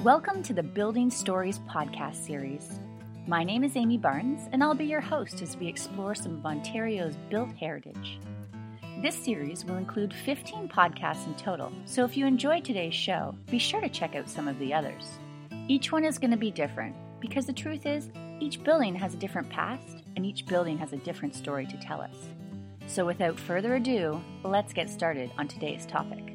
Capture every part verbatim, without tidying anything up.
Welcome to the Building Stories podcast series. My name is Amy Barnes, and I'll be your host as we explore some of Ontario's built heritage. This series will include fifteen podcasts in total, so if you enjoyed today's show, be sure to check out some of the others. Each one is going to be different, because the truth is, each building has a different past, and each building has a different story to tell us. So without further ado, let's get started on today's topic.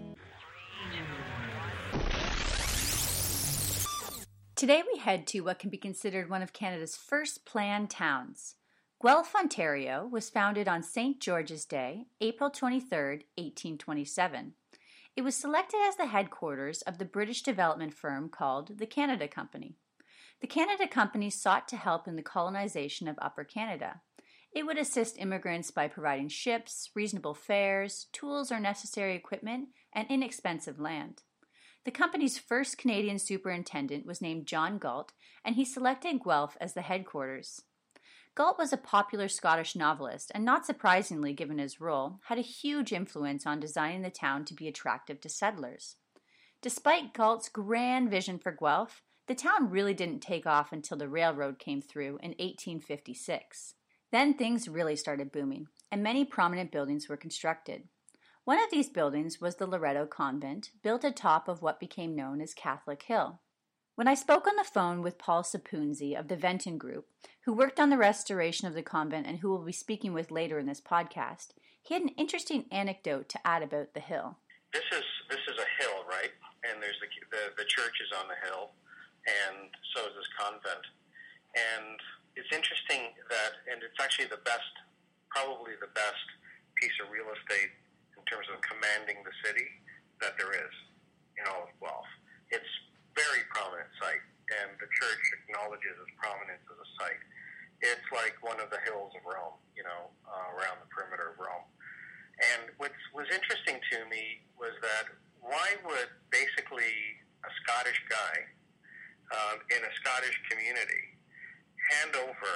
Today we head to what can be considered one of Canada's first planned towns. Guelph, Ontario was founded on Saint George's Day, April twenty-third, eighteen twenty-seven. It was selected as the headquarters of the British development firm called the Canada Company. The Canada Company sought to help in the colonization of Upper Canada. It would assist immigrants by providing ships, reasonable fares, tools or necessary equipment, and inexpensive land. The company's first Canadian superintendent was named John Galt, and he selected Guelph as the headquarters. Galt was a popular Scottish novelist, and not surprisingly given his role, had a huge influence on designing the town to be attractive to settlers. Despite Galt's grand vision for Guelph, the town really didn't take off until the railroad came through in eighteen fifty-six. Then things really started booming, and many prominent buildings were constructed. One of these buildings was the Loreto Convent, built atop of what became known as Catholic Hill. When I spoke on the phone with Paul Sapunzi of the Venton Group, who worked on the restoration of the convent and who we'll be speaking with later in this podcast, he had an interesting anecdote to add about the hill. This is this is a hill, right? And there's the the, the church is on the hill, and so is this convent. And it's interesting that, and it's actually the best, probably the best piece of real estate in terms of commanding the city that there is in all of Guelph. It's very prominent site, and the church acknowledges its prominence as a site. It's like one of the hills of Rome, you know, uh, around the perimeter of Rome. And what was interesting to me was that why would basically a Scottish guy um, in a Scottish community hand over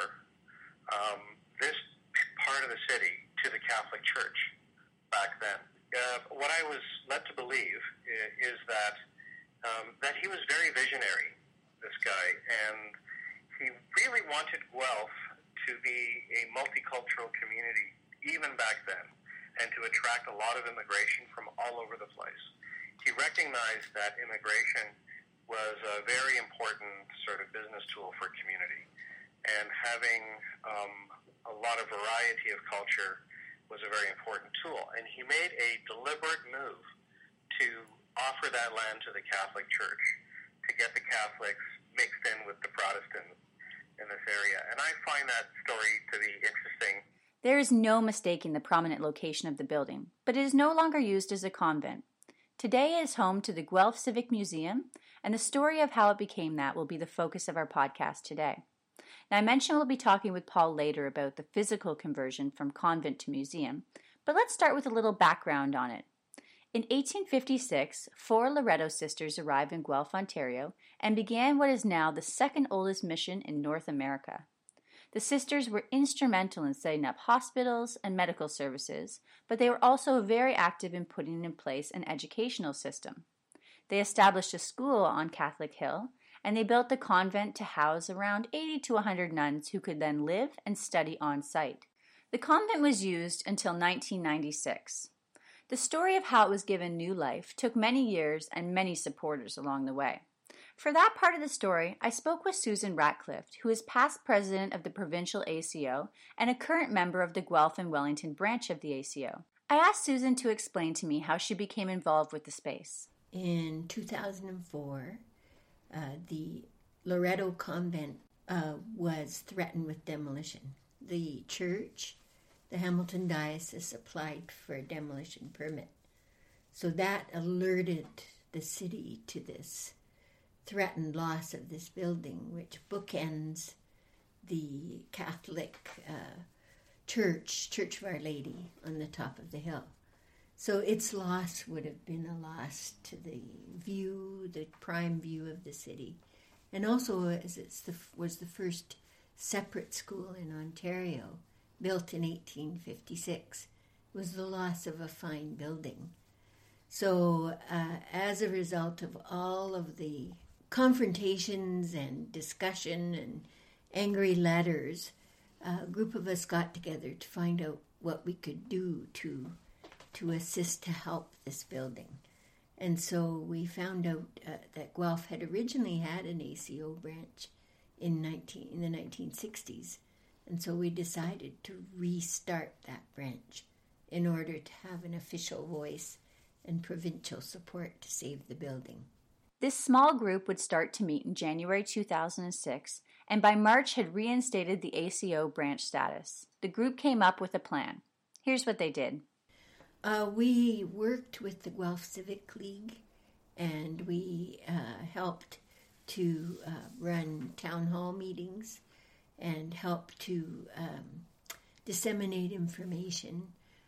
um, this part of the city to the Catholic Church back then? Uh, what I was led to believe is, is that um, that he was very visionary, this guy, and he really wanted Guelph to be a multicultural community even back then, and to attract a lot of immigration from all over the place. He recognized that immigration was a very important sort of business tool for community, and having um, a lot of variety of culture was a very important tool. And he made a deliberate move to offer that land to the Catholic Church, to get the Catholics mixed in with the Protestants in this area. And I find that story to be interesting. There is no mistaking the prominent location of the building, but it is no longer used as a convent. Today it is home to the Guelph Civic Museum, and the story of how it became that will be the focus of our podcast today. Now, I mentioned we'll be talking with Paul later about the physical conversion from convent to museum, but let's start with a little background on it. In eighteen fifty-six, four Loreto sisters arrived in Guelph, Ontario, and began what is now the second oldest mission in North America. The sisters were instrumental in setting up hospitals and medical services, but they were also very active in putting in place an educational system. They established a school on Catholic Hill, and they built the convent to house around eighty to one hundred nuns who could then live and study on site. The convent was used until nineteen ninety-six. The story of how it was given new life took many years and many supporters along the way. For that part of the story, I spoke with Susan Ratcliffe, who is past president of the provincial A C O and a current member of the Guelph and Wellington branch of the A C O. I asked Susan to explain to me how she became involved with the space. In two thousand four, uh, the Loreto Convent uh, was threatened with demolition. The church, the Hamilton Diocese, applied for a demolition permit. So that alerted the city to this threatened loss of this building, which bookends the Catholic uh, church, Church of Our Lady, on the top of the hill. So its loss would have been a loss to the view, the prime view of the city. And also, as it's the, was the first separate school in Ontario, built in eighteen fifty-six, was the loss of a fine building. So uh, as a result of all of the confrontations and discussion and angry letters, a group of us got together to find out what we could do to to assist to help this building. And so we found out uh, that Guelph had originally had an A C O branch in nineteen in the nineteen sixties, and so we decided to restart that branch in order to have an official voice and provincial support to save the building. This small group would start to meet in January two thousand six, and by March had reinstated the A C O branch status. The group came up with a plan. Here's what they did. Uh, we worked with the Guelph Civic League, and we uh, helped to uh, run town hall meetings and help to um, disseminate information.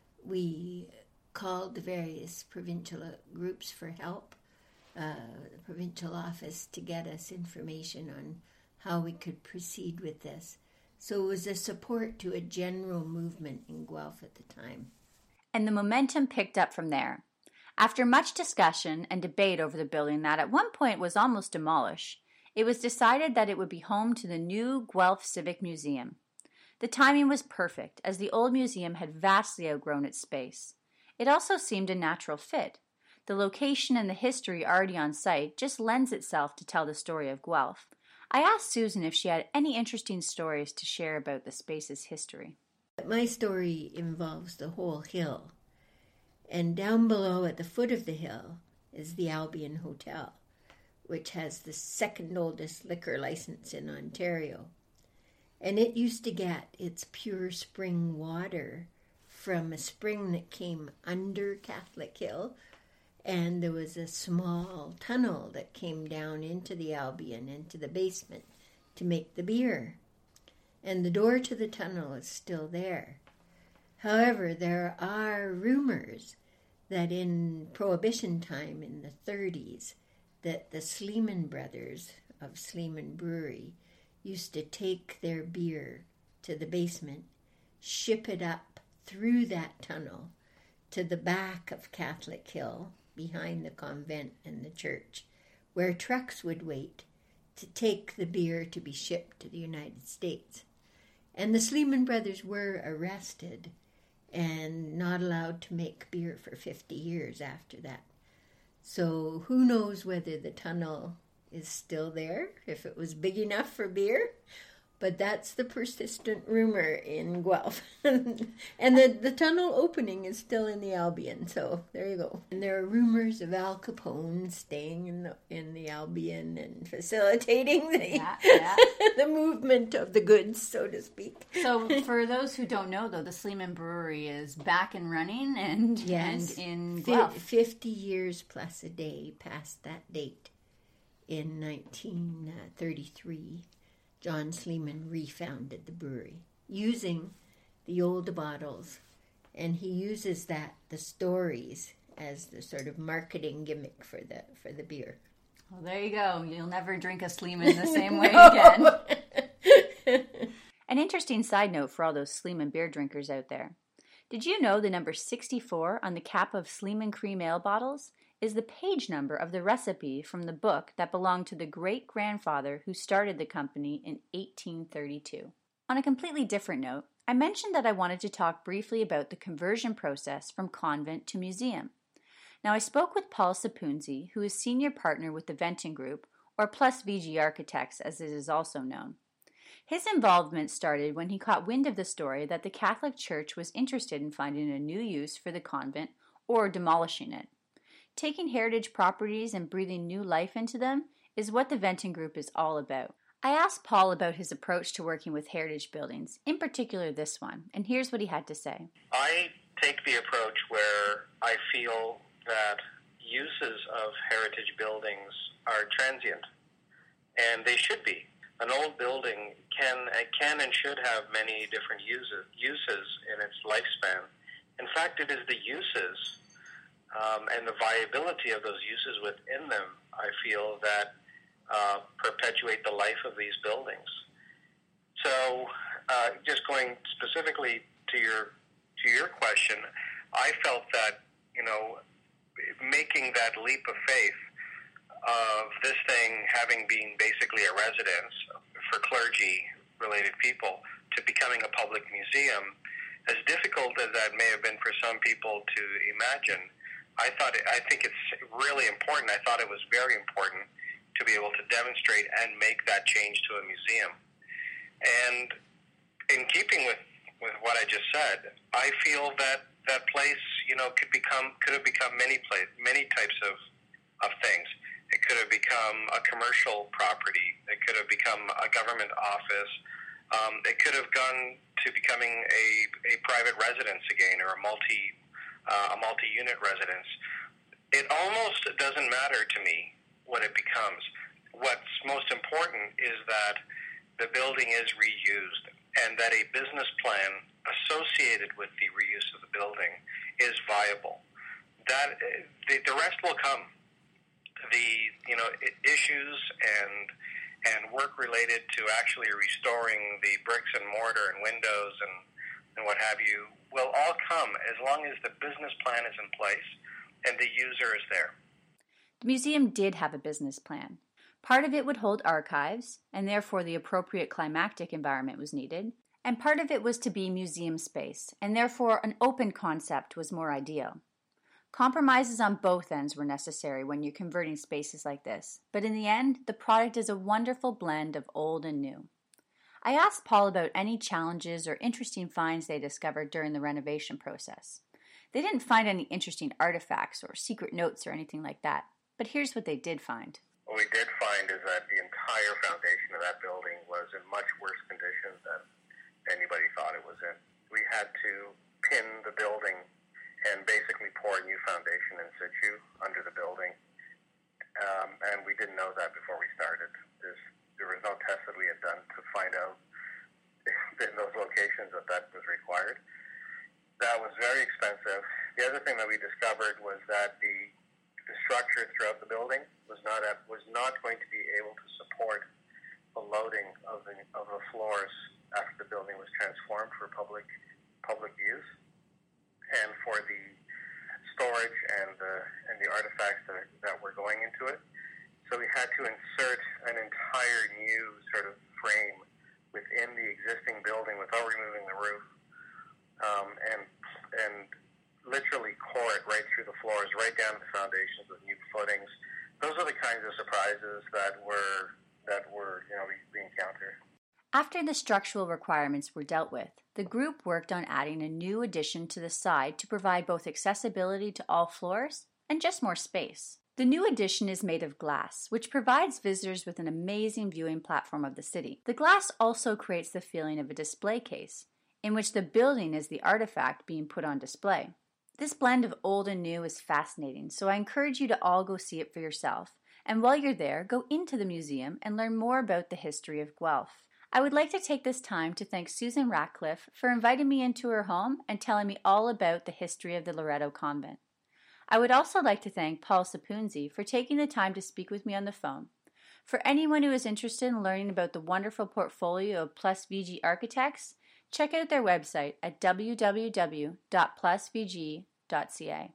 We called the various provincial groups for help, uh, the provincial office to get us information on how we could proceed with this. So it was a support to a general movement in Guelph at the time. And the momentum picked up from there. After much discussion and debate over the building that at one point was almost demolished, it was decided that it would be home to the new Guelph Civic Museum. The timing was perfect, as the old museum had vastly outgrown its space. It also seemed a natural fit. The location and the history already on site just lends itself to tell the story of Guelph. I asked Susan if she had any interesting stories to share about the space's history. My story involves the whole hill, and down below at the foot of the hill is the Albion Hotel, which has the second oldest liquor license in Ontario. And it used to get its pure spring water from a spring that came under Catholic Hill, and there was a small tunnel that came down into the Albion, into the basement, to make the beer. And the door to the tunnel is still there. However, there are rumors that in Prohibition time in the thirties, that the Sleeman brothers of Sleeman Brewery used to take their beer to the basement, ship it up through that tunnel to the back of Catholic Hill, behind the convent and the church, where trucks would wait to take the beer to be shipped to the United States. And the Sleeman brothers were arrested and not allowed to make beer for fifty years after that. So who knows whether the tunnel is still there, if it was big enough for beer. But that's the persistent rumor in Guelph. And the, the tunnel opening is still in the Albion, so there you go. And there are rumors of Al Capone staying in the, in the Albion and facilitating the, yeah, yeah. the movement of the goods, so to speak. So for those who don't know, though, the Sleeman Brewery is back and running and, yes. and in F- Guelph. fifty years plus a day past that date in nineteen thirty-three. John Sleeman refounded the brewery using the old bottles, and he uses that, the stories, as the sort of marketing gimmick for the for the beer. Well, there you go. You'll never drink a Sleeman the same way again. An interesting side note for all those Sleeman beer drinkers out there. Did you know the number sixty-four on the cap of Sleeman cream ale bottles is the page number of the recipe from the book that belonged to the great-grandfather who started the company in eighteen thirty-two. On a completely different note, I mentioned that I wanted to talk briefly about the conversion process from convent to museum. Now, I spoke with Paul Sapunzi, who is senior partner with the Venton Group, or Plus V G Architects as it is also known. His involvement started when he caught wind of the story that the Catholic Church was interested in finding a new use for the convent or demolishing it. Taking heritage properties and breathing new life into them is what the Venton Group is all about. I asked Paul about his approach to working with heritage buildings, in particular this one, and here's what he had to say. I take the approach where I feel that uses of heritage buildings are transient, and they should be. An old building can can and should have many different uses, uses in its lifespan. In fact, it is the uses Um, and the viability of those uses within them, I feel, that uh, perpetuate the life of these buildings. So, uh, just going specifically to your to your question, I felt that, you know, making that leap of faith, of this thing having been basically a residence for clergy-related people to becoming a public museum, as difficult as that may have been for some people to imagine, I thought it, I think it's really important. I thought it was very important to be able to demonstrate and make that change to a museum. And in keeping with, with what I just said, I feel that that place, you know, could become could have become many place, many types of of things. It could have become a commercial property. It could have become a government office. Um, it could have gone to becoming a, a private residence again, or a multi uh, a multi-unit residence. It almost doesn't matter to me what it becomes. What's most important is that the building is reused, and that a business plan associated with the reuse of the building is viable. That the, the rest will come. The you know issues and and work related to actually restoring the bricks and mortar and windows and, and what have you will all come as long as the business plan is in place and the user is there. The museum did have a business plan. Part of it would hold archives, and therefore the appropriate climactic environment was needed, and part of it was to be museum space, and therefore an open concept was more ideal. Compromises on both ends were necessary when you're converting spaces like this, but in the end, the product is a wonderful blend of old and new. I asked Paul about any challenges or interesting finds they discovered during the renovation process. They didn't find any interesting artifacts or secret notes or anything like that, but here's what they did find. What we did find is that the entire foundation of that building was in much worse condition than anybody thought it was in. We had to pin the building and basically pour a new foundation in situ under the building. Um, and we didn't know that before we started. There's, there was no test that we had done to find out in those locations that that was required. That was very expensive. The other thing that we discovered was that the, the structure throughout the building was not at, was not going to be able to support the loading of the of the floors after the building was transformed for public public use. And for the storage and the and the artifacts that, that were going into it. So we had to insert an entire new sort of frame within the existing building without removing the roof, um, and and literally core it right through the floors, right down to the foundations with new footings. Those are the kinds of surprises that were that were you know we, we encountered. After the structural requirements were dealt with, the group worked on adding a new addition to the side to provide both accessibility to all floors and just more space. The new addition is made of glass, which provides visitors with an amazing viewing platform of the city. The glass also creates the feeling of a display case, in which the building is the artifact being put on display. This blend of old and new is fascinating, so I encourage you to all go see it for yourself, and while you're there, go into the museum and learn more about the history of Guelph. I would like to take this time to thank Susan Ratcliffe for inviting me into her home and telling me all about the history of the Loreto Convent. I would also like to thank Paul Sapunzi for taking the time to speak with me on the phone. For anyone who is interested in learning about the wonderful portfolio of Plus V G architects, check out their website at w w w dot plus v g dot c a.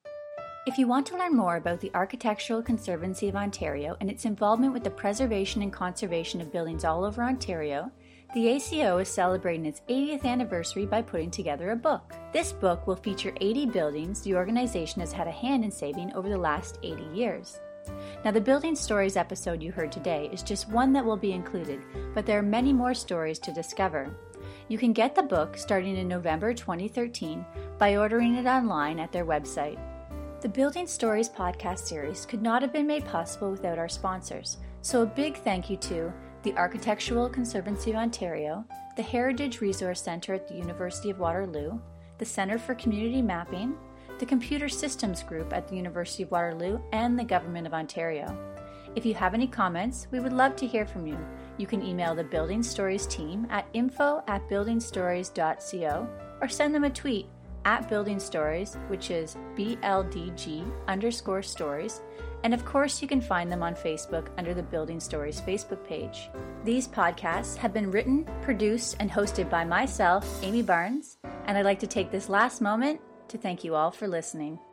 If you want to learn more about the Architectural Conservancy of Ontario and its involvement with the preservation and conservation of buildings all over Ontario, the A C O is celebrating its eightieth anniversary by putting together a book. This book will feature eighty buildings the organization has had a hand in saving over the last eighty years. Now, the Building Stories episode you heard today is just one that will be included, but there are many more stories to discover. You can get the book starting in November twenty thirteen by ordering it online at their website. The Building Stories podcast series could not have been made possible without our sponsors, so a big thank you to the Architectural Conservancy of Ontario, the Heritage Resource Centre at the University of Waterloo, the Centre for Community Mapping, the Computer Systems Group at the University of Waterloo, and the Government of Ontario. If you have any comments, we would love to hear from you. You can email the Building Stories team at info at building stories dot co or send them a tweet at Building Stories, which is B L D G underscore stories, and of course you can find them on Facebook under the Building Stories Facebook page. These podcasts have been written, produced, and hosted by myself, Amy Barnes, and I'd like to take this last moment to thank you all for listening.